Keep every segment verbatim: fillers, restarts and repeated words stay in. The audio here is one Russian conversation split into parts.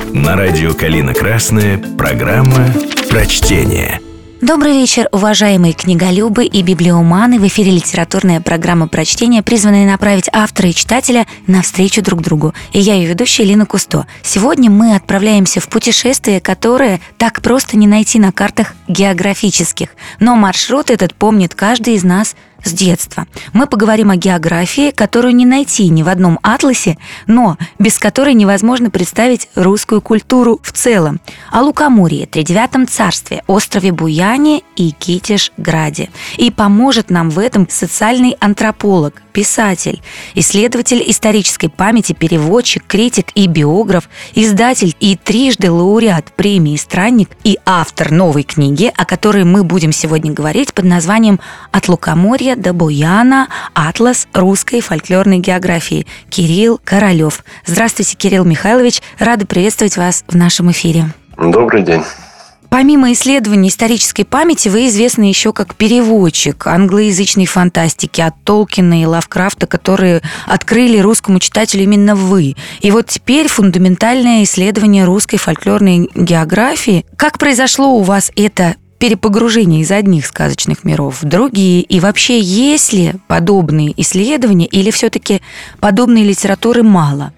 На радио «Калина Красная» программа «Прочтение». Добрый вечер, уважаемые книголюбы и библиоманы. В эфире литературная программа «Прочтение», призванная направить автора и читателя навстречу друг другу. И я ее ведущая Лина Кусто. Сегодня мы отправляемся в путешествие, которое так просто не найти на картах географических. Но маршрут этот помнит каждый из нас с детства. Мы поговорим о географии, которую не найти ни в одном атласе, но без которой невозможно представить русскую культуру в целом. О Лукоморье, Тридевятом царстве, острове Буяне и Китиш-Граде. И поможет нам в этом социальный антрополог, писатель, исследователь исторической памяти, переводчик, критик и биограф, издатель и трижды лауреат премии «Странник» и автор новой книги, о которой мы будем сегодня говорить, под названием «От Лукоморья до Буяна. Атлас русской фольклорной географии». Кирилл Королёв. Здравствуйте, Кирилл Михайлович. Рада приветствовать вас в нашем эфире. Добрый день. Помимо исследований исторической памяти, вы известны еще как переводчик англоязычной фантастики от Толкина и Лавкрафта, которые открыли русскому читателю именно вы. И вот теперь фундаментальное исследование русской фольклорной географии. Как произошло у вас это перепогружение из одних сказочных миров в другие? И вообще, есть ли подобные исследования или все-таки подобной литературы мало?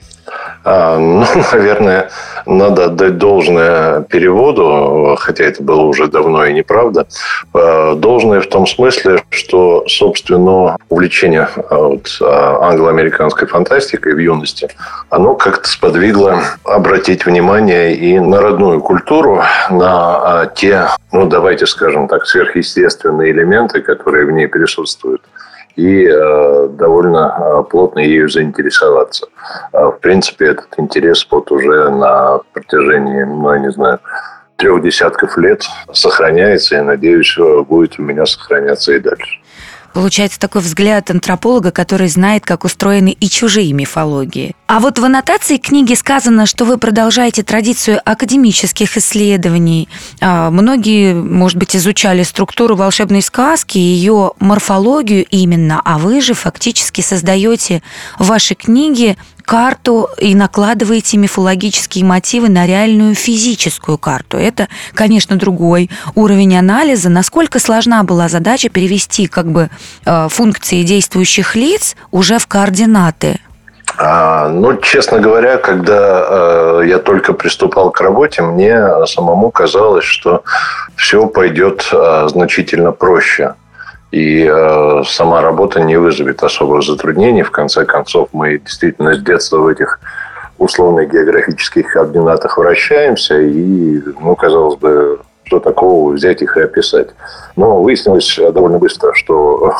А, ну, наверное, надо отдать должное переводу, хотя это было уже давно и неправда. Должное в том смысле, что, собственно, увлечение вот, англо-американской фантастикой в юности, оно как-то сподвигло обратить внимание и на родную культуру, на те, ну, давайте скажем так, сверхъестественные элементы, которые в ней присутствуют, и э, довольно э, плотно ею заинтересоваться. Э, в принципе, этот интерес вот уже на протяжении, ну, я не знаю, трех десятков лет сохраняется, и, надеюсь, будет у меня сохраняться и дальше. Получается такой взгляд антрополога, который знает, как устроены и чужие мифологии. А вот в аннотации книги сказано, что вы продолжаете традицию академических исследований. Многие, может быть, изучали структуру волшебной сказки, ее морфологию именно, а вы же фактически создаете в вашей книге карту и накладываете мифологические мотивы на реальную физическую карту. Это, конечно, другой уровень анализа. Насколько сложна была задача перевести как бы функции действующих лиц уже в координаты? А, ну, честно говоря, когда э, я только приступал к работе, мне самому казалось, что все пойдет э, значительно проще. И э, сама работа не вызовет особых затруднений. В конце концов, мы действительно с детства в этих условных географических координатах вращаемся. И, ну, казалось бы, что такого взять их и описать. Но выяснилось довольно быстро, что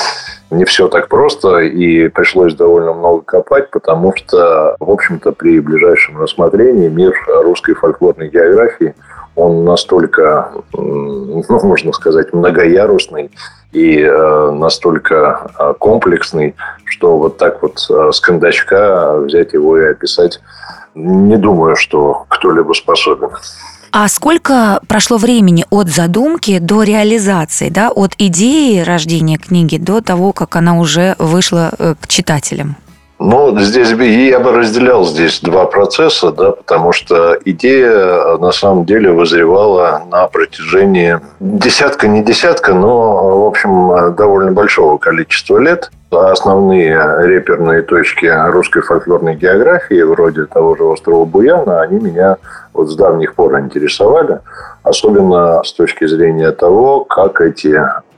не все так просто. И пришлось довольно много копать, потому что, в общем-то, при ближайшем рассмотрении мир русской фольклорной географии, он настолько, ну, можно сказать, многоярусный и э, настолько э, комплексный, что вот так вот э, с кондачка взять его и описать, не думаю, что кто-либо способен. А сколько прошло времени от задумки до реализации, да, от идеи рождения книги до того, как она уже вышла к читателям? Ну, здесь я бы разделял здесь два процесса, да, потому что идея на самом деле вызревала на протяжении десятка, не десятка, но, в общем, довольно большого количества лет. Основные реперные точки русской фольклорной географии, вроде того же острова Буяна, они меня вот с давних пор интересовали, особенно с точки зрения того, как эти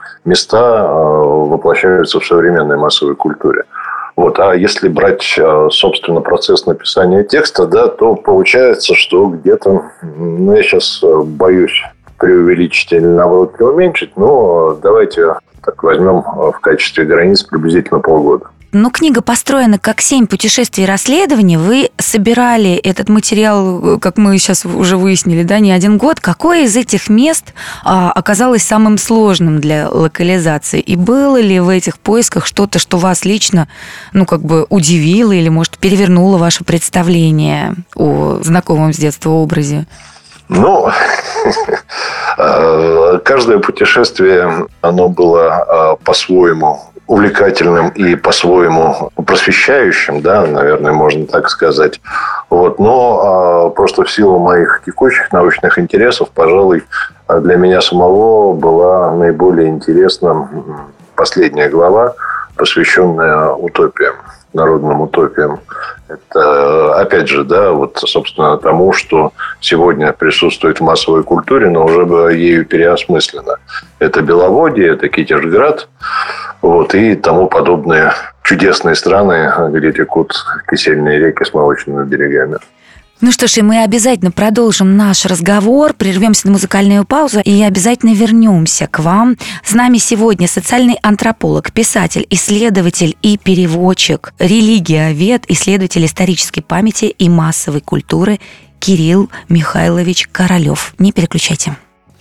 места воплощаются в современной массовой культуре. Вот. А если брать, собственно, процесс написания текста, да, то получается, что где-то, ну, я сейчас боюсь преувеличить или, наоборот, преуменьшить, но давайте так возьмем в качестве границ приблизительно полгода. Ну, книга построена как семь путешествий и расследований. Вы собирали этот материал, как мы сейчас уже выяснили, да, не один год. Какое из этих мест а, оказалось самым сложным для локализации? И было ли в этих поисках что-то, что вас лично, ну, как бы удивило или, может, перевернуло ваше представление о знакомом с детства образе? Ну, каждое путешествие, оно было по-своему увлекательным и по-своему просвещающим, да, наверное, можно так сказать. Вот. Но а, просто в силу моих текущих научных интересов, пожалуй, для меня самого была наиболее интересна последняя глава, посвященная утопиям, народным утопиям. Это, опять же, да, вот, собственно, тому, что сегодня присутствует в массовой культуре, но уже ею переосмыслено. Это Беловодье, это Китежград, вот, и тому подобные чудесные страны, где текут кисельные реки с молочными берегами. Ну что ж, и мы обязательно продолжим наш разговор, прервемся на музыкальную паузу и обязательно вернемся к вам. С нами сегодня социальный антрополог, писатель, исследователь и переводчик, религиовед, исследователь исторической памяти и массовой культуры Кирилл Михайлович Королёв. Не переключайте.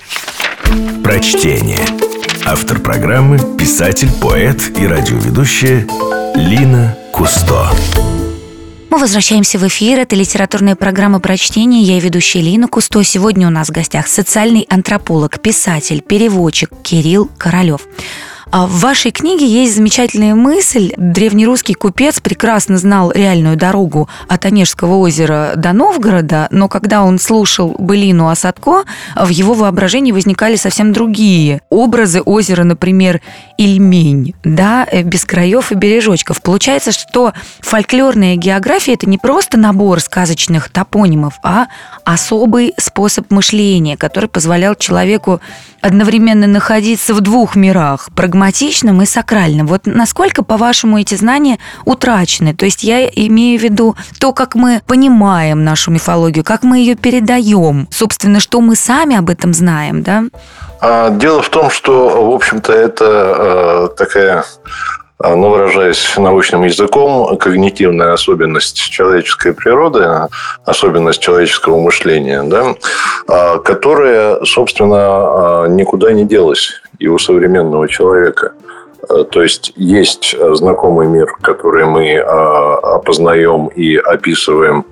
Прочтение. Автор программы – писатель, поэт и радиоведущая Лина Кусто. Мы возвращаемся в эфир. Это литературная программа «Прочтение». Я ведущая Лина Кусто. Сегодня у нас в гостях социальный антрополог, писатель, переводчик Кирилл Королёв. В вашей книге есть замечательная мысль. Древнерусский купец прекрасно знал реальную дорогу от Онежского озера до Новгорода, но когда он слушал былину о Садко, в его воображении возникали совсем другие образы озера, например, Ильмень, да, без краев и бережочков. Получается, что фольклорная география – это не просто набор сказочных топонимов, а особый способ мышления, который позволял человеку одновременно находиться в двух мирах – прагматичном и сакральном. Вот насколько, по-вашему, эти знания утрачены? То есть я имею в виду то, как мы понимаем нашу мифологию, как мы ее передаем, собственно, что мы сами об этом знаем, да? Дело в том, что, в общем-то, это такая, ну, выражаясь научным языком, когнитивная особенность человеческой природы, особенность человеческого мышления, да, которая, собственно, никуда не делась и у современного человека. То есть, есть знакомый мир, который мы опознаем и описываем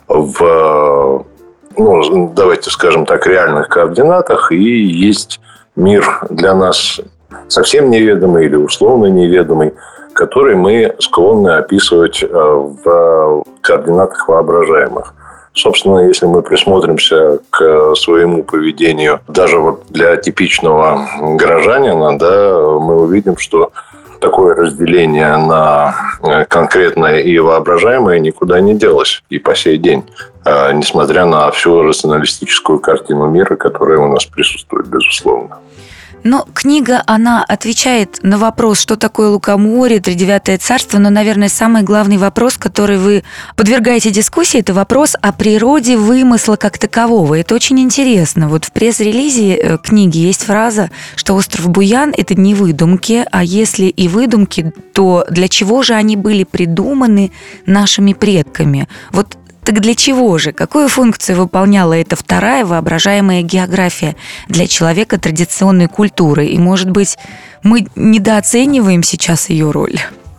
в, ну, давайте скажем так, реальных координатах, и есть мир для нас совсем неведомый или условно неведомый, который мы склонны описывать в координатах воображаемых. Собственно, если мы присмотримся к своему поведению, даже вот для типичного горожанина, да, мы увидим, что такое разделение на конкретное и воображаемое никуда не делось и по сей день, несмотря на всю рационалистическую картину мира, которая у нас присутствует, безусловно. Но книга, она отвечает на вопрос, что такое Лукоморье, Тридевятое царство, но, наверное, самый главный вопрос, который вы подвергаете дискуссии, это вопрос о природе вымысла как такового. Это очень интересно. Вот в пресс-релизе книги есть фраза, что остров Буян – это не выдумки, а если и выдумки, то для чего же они были придуманы нашими предками? Вот так для чего же? Какую функцию выполняла эта вторая воображаемая география для человека традиционной культуры? И, может быть, мы недооцениваем сейчас ее роль?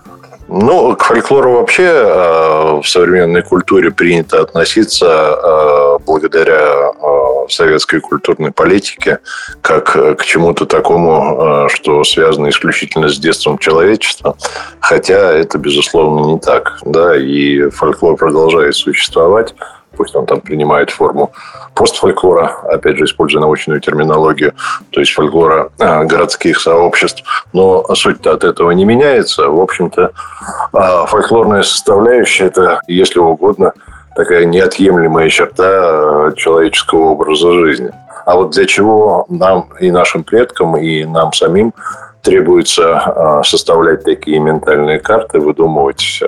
Ну, к фольклору вообще в современной культуре принято относиться благодаря советской культурной политике как к чему-то такому, что связано исключительно с детством человечества. Хотя это, безусловно, не так. Да? И фольклор продолжает существовать. Пусть он там принимает форму постфольклора, опять же, используя научную терминологию, то есть фольклора городских сообществ. Но суть-то от этого не меняется. В общем-то, фольклорная составляющая – это, если угодно, такая неотъемлемая черта человеческого образа жизни. А вот для чего нам и нашим предкам, и нам самим требуется составлять такие ментальные карты, выдумывать...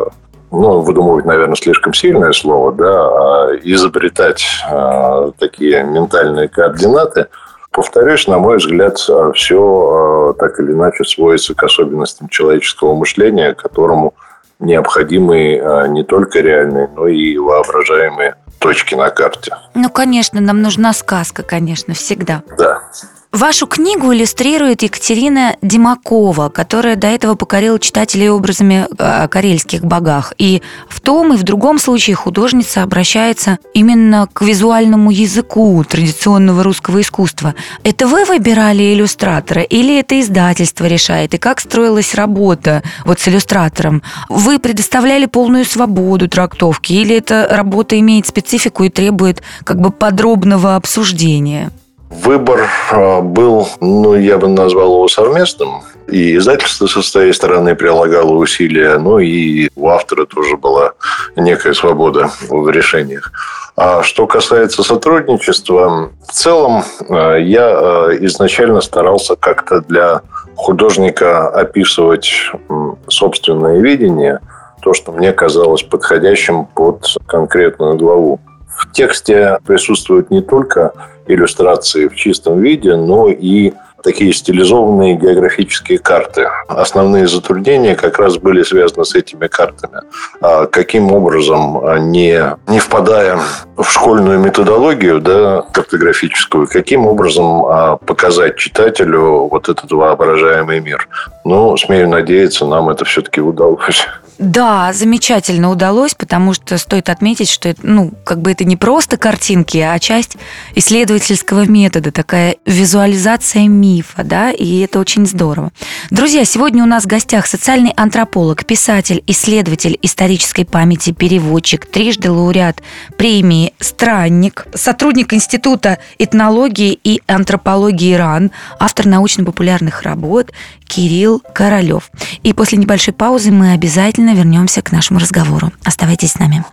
Ну, выдумывать, наверное, слишком сильное слово, да, а изобретать э, такие ментальные координаты, повторюсь, на мой взгляд, все э, так или иначе сводится к особенностям человеческого мышления, которому необходимы э, не только реальные, но и воображаемые точки на карте. Ну, конечно, нам нужна сказка, конечно, всегда. Да. Вашу книгу иллюстрирует Екатерина Демакова, которая до этого покорила читателей образами о карельских богах. И в том и в другом случае художница обращается именно к визуальному языку традиционного русского искусства. Это вы выбирали иллюстратора или это издательство решает? И как строилась работа вот с иллюстратором? Вы предоставляли полную свободу трактовки или эта работа имеет специфику и требует как бы подробного обсуждения? Выбор был, ну, я бы назвал его совместным. И издательство со своей стороны прилагало усилия, ну и у автора тоже была некая свобода в решениях. А что касается сотрудничества, в целом я изначально старался как-то для художника описывать собственное видение, то, что мне казалось подходящим под конкретную главу. В тексте присутствуют не только иллюстрации в чистом виде, но и такие стилизованные географические карты. Основные затруднения как раз были связаны с этими картами. Каким образом, не, не впадая в школьную методологию, да, картографическую, каким образом показать читателю вот этот воображаемый мир? Ну, смею надеяться, нам это все-таки удалось. Да, замечательно удалось, потому что стоит отметить, что это, ну, как бы это не просто картинки, а часть исследовательского метода, такая визуализация мифа, да, и это очень здорово. Друзья, сегодня у нас в гостях социальный антрополог, писатель, исследователь исторической памяти, переводчик, трижды лауреат премии «Странник», сотрудник Института этнологии и антропологии РАН, автор научно-популярных работ Кирилл Королёв. И после небольшой паузы мы обязательно вернемся к нашему разговору. Оставайтесь с нами.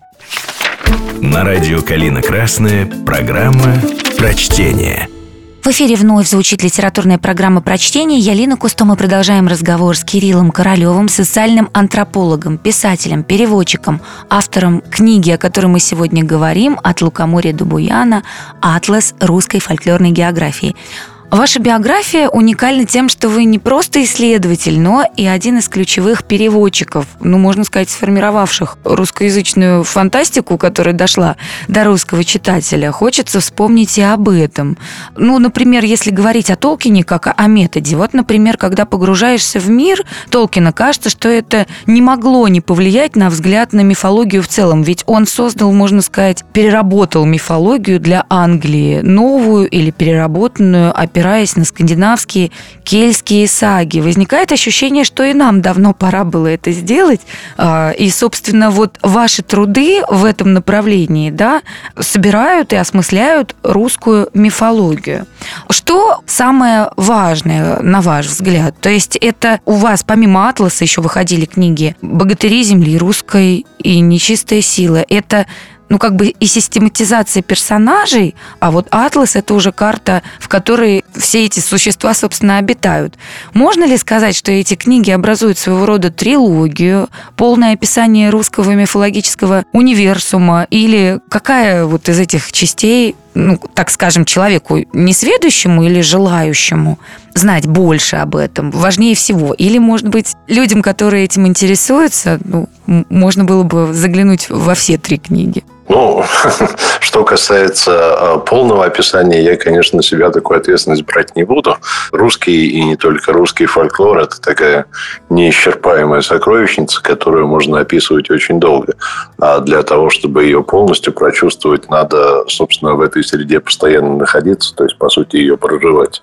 На радио «Калина Красная» программа «Прочтение». В эфире вновь звучит литературная программа «Прочтение». Я Лина Кусто. Мы продолжаем разговор с Кириллом Королёвым, социальным антропологом, писателем, переводчиком, автором книги, о которой мы сегодня говорим, «От лукоморья до Буяна. Атлас русской фольклорной географии». Ваша биография уникальна тем, что вы не просто исследователь, но и один из ключевых переводчиков, ну, можно сказать, сформировавших русскоязычную фантастику, которая дошла до русского читателя. Хочется вспомнить и об этом. Ну, например, если говорить о Толкине как о методе. Вот, например, когда погружаешься в мир Толкина, кажется, что это не могло не повлиять на взгляд на мифологию в целом. Ведь он создал, можно сказать, переработал мифологию для Англии, новую или переработанную, опираясь на скандинавские, кельтские саги. Возникает ощущение, что и нам давно пора было это сделать. И, собственно, вот ваши труды в этом направлении, да, собирают и осмысляют русскую мифологию. Что самое важное, на ваш взгляд? То есть это у вас, помимо «Атласа», еще выходили книги «Богатыри земли русской» и «Нечистая сила». Это ну, как бы и систематизация персонажей, а вот «Атлас» — это уже карта, в которой все эти существа, собственно, обитают. Можно ли сказать, что эти книги образуют своего рода трилогию, полное описание русского мифологического универсума, или какая вот из этих частей, ну, так скажем, человеку несведущему или желающему знать больше об этом важнее всего? Или, может быть, людям, которые этим интересуются, ну, можно было бы заглянуть во все три книги? Ну, что касается полного описания, я, конечно, на себя такую ответственность брать не буду. Русский и не только русский фольклор – это такая неисчерпаемая сокровищница, которую можно описывать очень долго. А для того, чтобы ее полностью прочувствовать, надо, собственно, в этой среде постоянно находиться, то есть, по сути, ее проживать.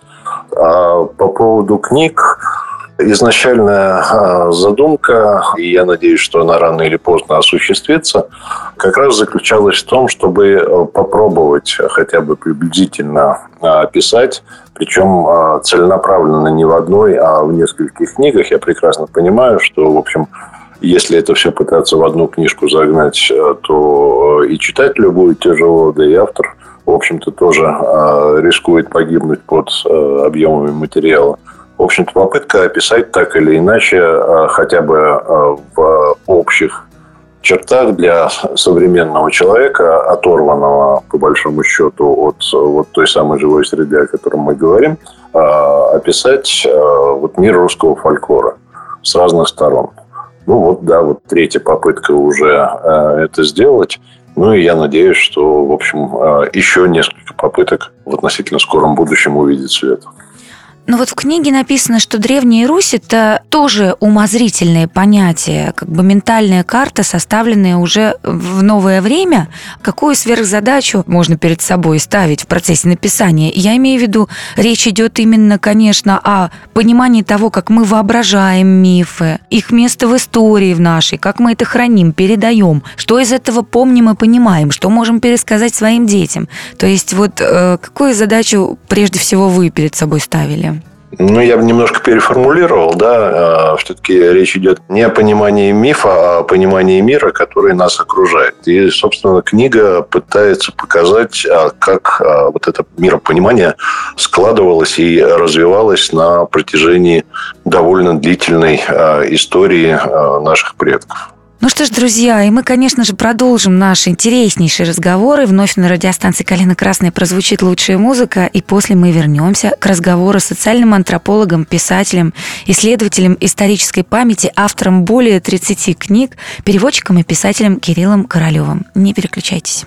А по поводу книг... Изначальная задумка, и я надеюсь, что она рано или поздно осуществится, как раз заключалась в том, чтобы попробовать хотя бы приблизительно описать, причем целенаправленно не в одной, а в нескольких книгах. Я прекрасно понимаю, что, в общем, если это все пытаться в одну книжку загнать, то и читателю будет тяжело, да и автор, в общем-то, тоже рискует погибнуть под объемами материала. В общем-то, попытка описать так или иначе, хотя бы в общих чертах для современного человека, оторванного, по большому счету, от вот той самой живой среды, о которой мы говорим, описать вот мир русского фольклора с разных сторон. Ну вот, да, вот третья попытка уже это сделать. Ну, и я надеюсь, что, в общем, еще несколько попыток в относительно скором будущем увидеть свет. Но вот в книге написано, что Древняя Русь – это тоже умозрительное понятие, как бы ментальная карта, составленная уже в новое время. Какую сверхзадачу можно перед собой ставить в процессе написания? Я имею в виду, речь идет именно, конечно, о понимании того, как мы воображаем мифы, их место в истории в нашей, как мы это храним, передаем, что из этого помним и понимаем, что можем пересказать своим детям. То есть вот э, какую задачу прежде всего вы перед собой ставили? Ну, я бы немножко переформулировал, да, все-таки речь идет не о понимании мифа, а о понимании мира, который нас окружает. И, собственно, книга пытается показать, как вот это миропонимание складывалось и развивалось на протяжении довольно длительной истории наших предков. Ну что ж, друзья, и мы, конечно же, продолжим наши интереснейшие разговоры. Вновь на радиостанции «Калина Красная» прозвучит лучшая музыка, и после мы вернемся к разговору с социальным антропологом, писателем, исследователем исторической памяти, автором более тридцати книг, переводчиком и писателем Кириллом Королевым. Не переключайтесь.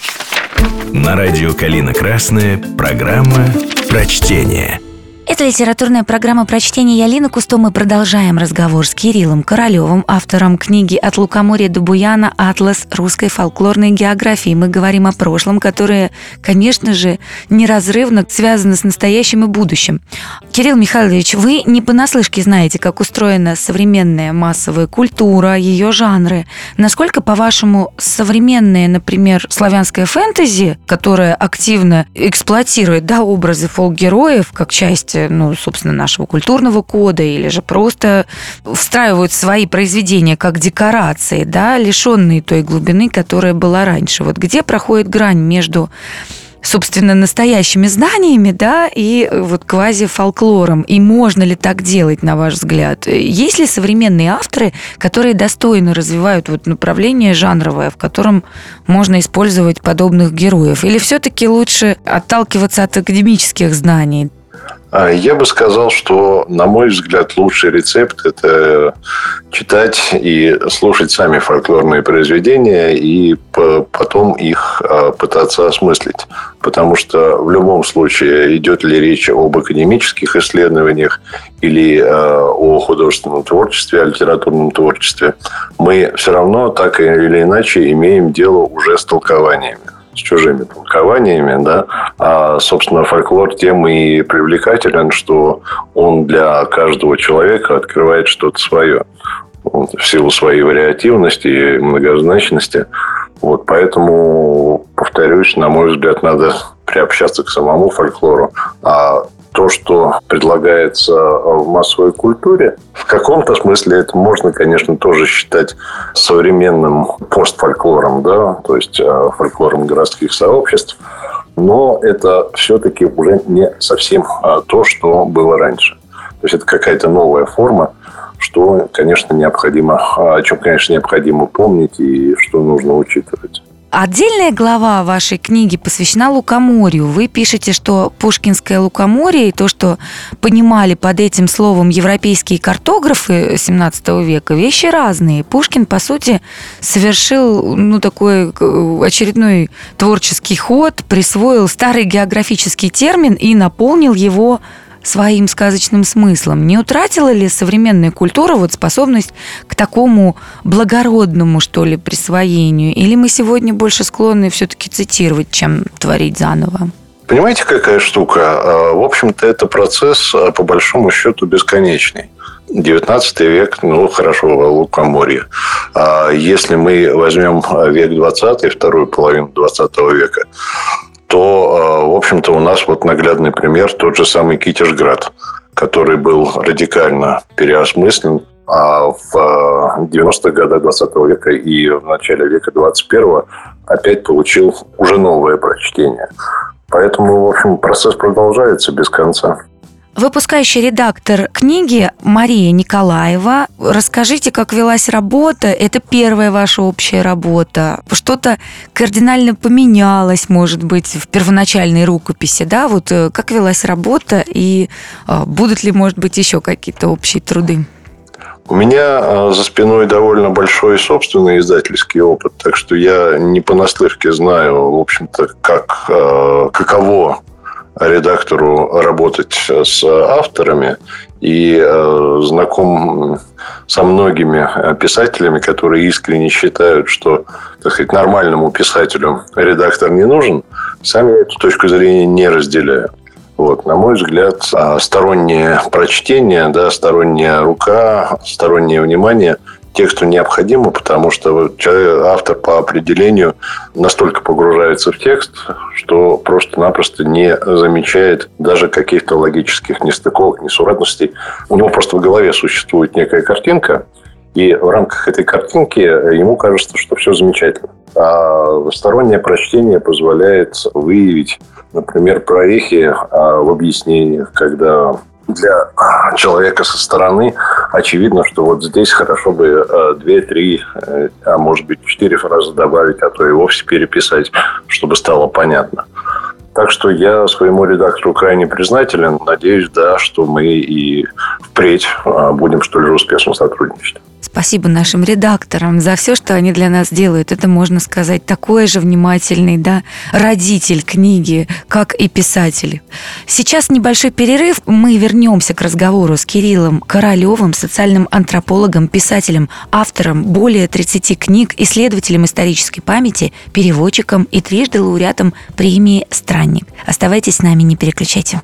На радио «Калина Красная» программа «Прочтение». Это литературная программа прочтения. Я Лина Кусто. Мы продолжаем разговор с Кириллом Королевым, автором книги «От лукоморья до Буяна. Атлас русской фольклорной географии». Мы говорим о прошлом, которое, конечно же, неразрывно связано с настоящим и будущим. Кирилл Михайлович, вы не понаслышке знаете, как устроена современная массовая культура, ее жанры. Насколько, по-вашему, современная, например, славянская фэнтези, которая активно эксплуатирует, да, образы фолк-героев как часть, ну, собственно, нашего культурного кода, или же просто встраивают свои произведения как декорации, да, лишенные той глубины, которая была раньше. Вот где проходит грань между, собственно, настоящими знаниями, да, и вот квази-фолклором? И можно ли так делать, на ваш взгляд? Есть ли современные авторы, которые достойно развивают вот направление жанровое, в котором можно использовать подобных героев? Или все-таки лучше отталкиваться от академических знаний? Я бы сказал, что, на мой взгляд, лучший рецепт – это читать и слушать сами фольклорные произведения и потом их пытаться осмыслить. Потому что в любом случае, идет ли речь об академических исследованиях или о художественном творчестве, о литературном творчестве, мы все равно так или иначе имеем дело уже с толкованиями. С чужими толкованиями, да, а, собственно, фольклор тем и привлекателен, что он для каждого человека открывает что-то свое, вот, в силу своей вариативности и многозначности. Вот, поэтому, повторюсь, на мой взгляд, надо приобщаться к самому фольклору. А то, что предлагается в массовой культуре, в каком-то смысле это можно, конечно, тоже считать современным постфольклором, да, то есть фольклором городских сообществ, но это все-таки уже не совсем то, что было раньше. То есть это какая-то новая форма, что, конечно, необходимо, о чем, конечно, необходимо помнить и что нужно учитывать. Отдельная глава вашей книги посвящена лукоморью. Вы пишете, что пушкинское лукоморье и то, что понимали под этим словом европейские картографы семнадцатого века, вещи разные. Пушкин, по сути, совершил, ну, такой очередной творческий ход, присвоил старый географический термин и наполнил его своим сказочным смыслом. Не утратила ли современная культура вот способность к такому благородному, что ли, присвоению? Или мы сегодня больше склонны все-таки цитировать, чем творить заново? Понимаете, какая штука? В общем-то, это процесс, по большому счету, бесконечный. девятнадцатый век, ну, хорошо, лукоморье. А если мы возьмем век двадцатый, вторую половину двадцатого века, то, в общем-то, у нас вот наглядный пример, тот же самый Китежград, который был радикально переосмыслен, а в девяностых годах двадцатого века и в начале века двадцать первого опять получил уже новое прочтение. Поэтому, в общем, процесс продолжается без конца. Выпускающий редактор книги Мария Николаева. Расскажите, как велась работа. Это первая ваша общая работа. Что-то кардинально поменялось, может быть, в первоначальной рукописи, да? Вот как велась работа и будут ли, может быть, еще какие-то общие труды? У меня за спиной довольно большой собственный издательский опыт, так что я не понаслышке знаю, в общем-то, как, каково редактору работать с авторами. И э, знаком со многими писателями, которые искренне считают, что, так сказать, нормальному писателю редактор не нужен. Сами эту точку зрения не разделяю. Вот, на мой взгляд, стороннее прочтение, да, сторонняя рука, стороннее внимание тексту необходимо, потому что человек, автор по определению настолько погружается в текст, что просто-напросто не замечает даже каких-то логических нестыковок, несуразностей. У него просто в голове существует некая картинка, и в рамках этой картинки ему кажется, что все замечательно. А стороннее прочтение позволяет выявить, например, прорехи в объяснениях, когда для человека со стороны очевидно, что вот здесь хорошо бы две-три, а может быть четыре фразы добавить, а то и вовсе переписать, чтобы стало понятно. Так что я своему редактору крайне признателен. Надеюсь, да, что мы и впредь будем столь же успешно сотрудничать. Спасибо нашим редакторам за все, что они для нас делают. Это, можно сказать, такой же внимательный, да, родитель книги, как и писатель. Сейчас небольшой перерыв. Мы вернемся к разговору с Кириллом Королевым, социальным антропологом, писателем, автором более тридцати книг, исследователем исторической памяти, переводчиком и трижды лауреатом премии «Странник». Оставайтесь с нами, не переключайте.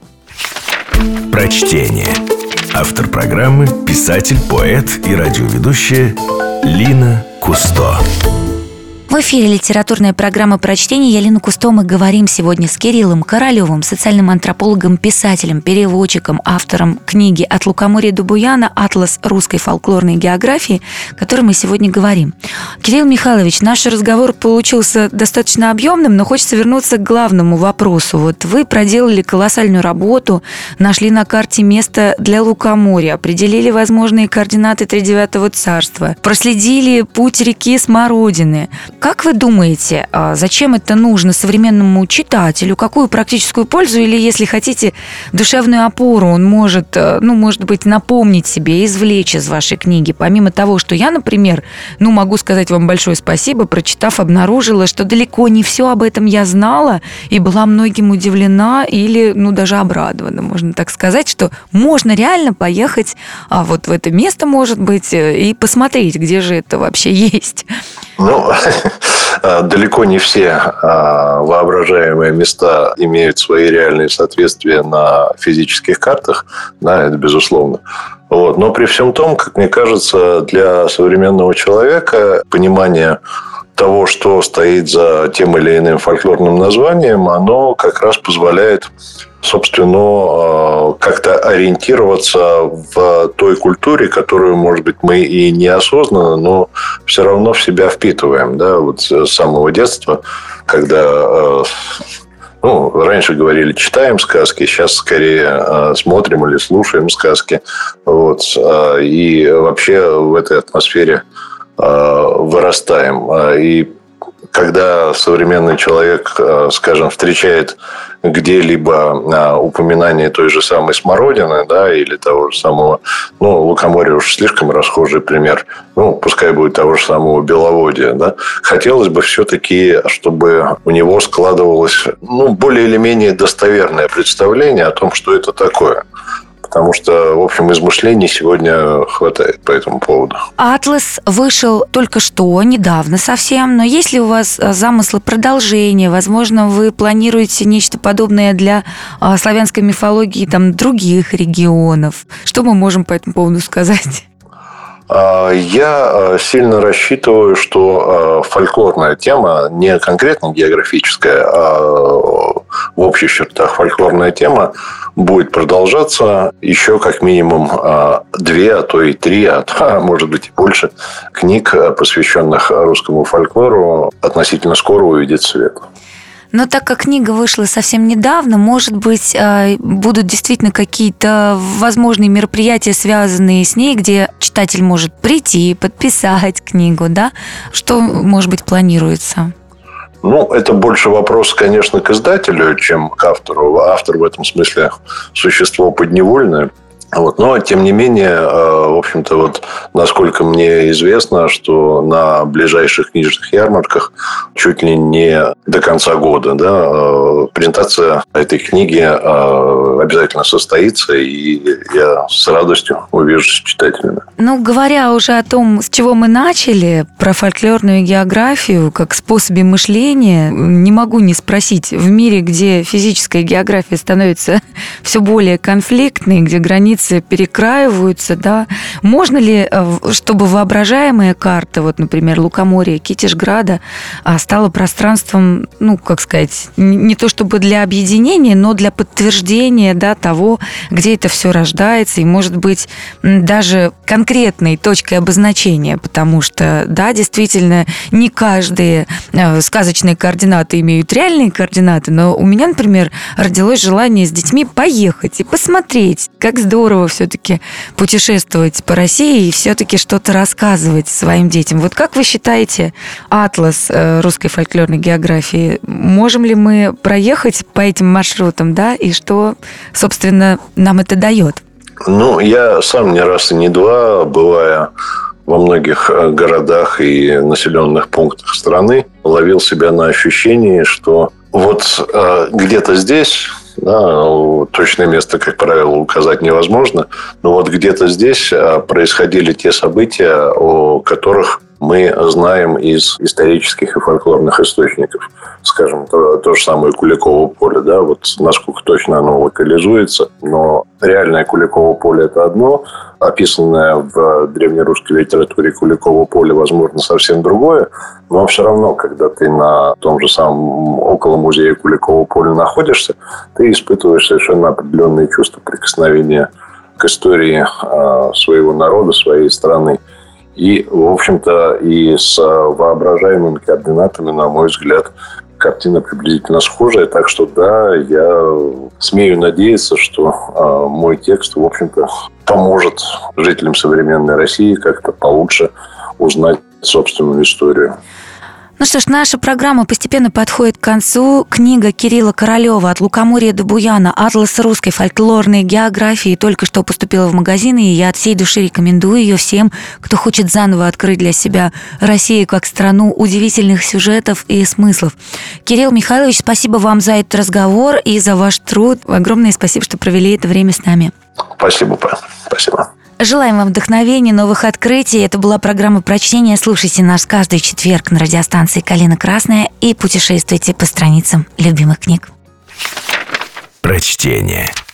Прочтение. Автор программы – писатель, поэт и радиоведущая Лина Кусто. В эфире литературная программа «Прочтение». Я Лина Кусто. Мы говорим сегодня с Кириллом Королевым, социальным антропологом, писателем, переводчиком, автором книги «От лукоморья до Буяна. Атлас русской фольклорной географии», о которой мы сегодня говорим. Кирилл Михайлович, наш разговор получился достаточно объемным, но хочется вернуться к главному вопросу. Вот вы проделали колоссальную работу, нашли на карте место для лукоморья, определили возможные координаты Тридевятого царства, проследили путь реки Смородины. Как вы думаете, зачем это нужно современному читателю? Какую практическую пользу или, если хотите, душевную опору он может, ну, может быть, напомнить себе, извлечь из вашей книги? Помимо того, что я, например, ну, могу сказать вам большое спасибо, прочитав, обнаружила, что далеко не все об этом я знала и была многим удивлена или, ну, даже обрадована, можно так сказать, что можно реально поехать а вот в это место, может быть, и посмотреть, где же это вообще есть. Ну, далеко не все воображаемые места имеют свои реальные соответствия на физических картах, да, это безусловно. Вот. Но при всем том, как мне кажется, для современного человека понимание того, что стоит за тем или иным фольклорным названием, оно как раз позволяет, собственно, как-то ориентироваться в той культуре, которую, может быть, мы и неосознанно, но все равно в себя впитываем, да, вот с самого детства, когда, ну, раньше говорили, читаем сказки, сейчас скорее смотрим или слушаем сказки, вот, и вообще в этой атмосфере вырастаем. И когда современный человек, скажем, встречает где-либо упоминание той же самой смородины, да, или того же самого, ну, лукоморье уж слишком расхожий пример, ну, пускай будет того же самого беловодья, да, хотелось бы все-таки, чтобы у него складывалось, ну, более или менее достоверное представление о том, что это такое. Потому что, в общем, измышлений сегодня хватает по этому поводу. «Атлас» вышел только что, недавно совсем. Но есть ли у вас замыслы продолжения? Возможно, вы планируете нечто подобное для славянской мифологии там, других регионов? Что мы можем по этому поводу сказать? Я сильно рассчитываю, что фольклорная тема, не конкретно географическая, а в общих чертах фольклорная тема будет продолжаться еще как минимум две, а то и три, а может быть и больше книг, посвященных русскому фольклору, относительно скоро увидит свет. Но так как книга вышла совсем недавно, может быть, будут действительно какие-то возможные мероприятия, связанные с ней, где читатель может прийти, подписать книгу, да? Что, может быть, планируется? Ну, это больше вопрос, конечно, к издателю, чем к автору. Автор в этом смысле существо подневольное. Вот. Но, тем не менее, в общем-то, вот, насколько мне известно, что на ближайших книжных ярмарках чуть ли не до конца года, да, презентация этой книги обязательно состоится, и я с радостью увижусь с читателями. Ну, говоря уже о том, с чего мы начали, про фольклорную географию как способе мышления, не могу не спросить, в мире, где физическая география становится все более конфликтной, где границы перекраиваются, да, можно ли, чтобы воображаемая карта, вот, например, Лукоморья, Китежграда, стала пространством, ну, как сказать, не то чтобы для объединения, но для подтверждения, да, того, где это все рождается, и, может быть, даже конкретной точкой обозначения, потому что, да, действительно, не каждые сказочные координаты имеют реальные координаты, но у меня, например, родилось желание с детьми поехать и посмотреть, как здорово все-таки путешествовать по России и все-таки что-то рассказывать своим детям. Вот как вы считаете, атлас русской фольклорной географии, можем ли мы проехать по этим маршрутам, да, и что, собственно, нам это дает? Ну, я сам не раз и не два, бывая во многих городах и населенных пунктах страны, ловил себя на ощущении, что вот э, где-то здесь, да, точное место, как правило, указать невозможно, но вот где-то здесь происходили те события, о которых мы знаем из исторических и фольклорных источников. Скажем, то, то же самое Куликово поле, да, вот насколько точно оно локализуется, но реальное Куликово поле – это одно, описанное в древнерусской литературе Куликово поле, возможно, совсем другое, но все равно, когда ты на том же самом около музея Куликово поля находишься, ты испытываешь совершенно определенные чувства прикосновения к истории своего народа, своей страны. И, в общем-то, и с воображаемыми координатами, на мой взгляд, картина приблизительно схожая. Так что, да, я смею надеяться, что э, мой текст, в общем-то, поможет жителям современной России как-то получше узнать собственную историю. Ну что ж, наша программа постепенно подходит к концу. Книга Кирилла Королева «От Лукоморья до Буяна. Атлас русской фольклорной географии» только что поступила в магазины, и я от всей души рекомендую ее всем, кто хочет заново открыть для себя Россию как страну удивительных сюжетов и смыслов. Кирилл Михайлович, спасибо вам за этот разговор и за ваш труд. Огромное спасибо, что провели это время с нами. Спасибо, Павел. Спасибо. Желаем вам вдохновения, новых открытий. Это была программа «Прочтение». Слушайте нас каждый четверг на радиостанции «Калина Красная» и путешествуйте по страницам любимых книг. Прочтение.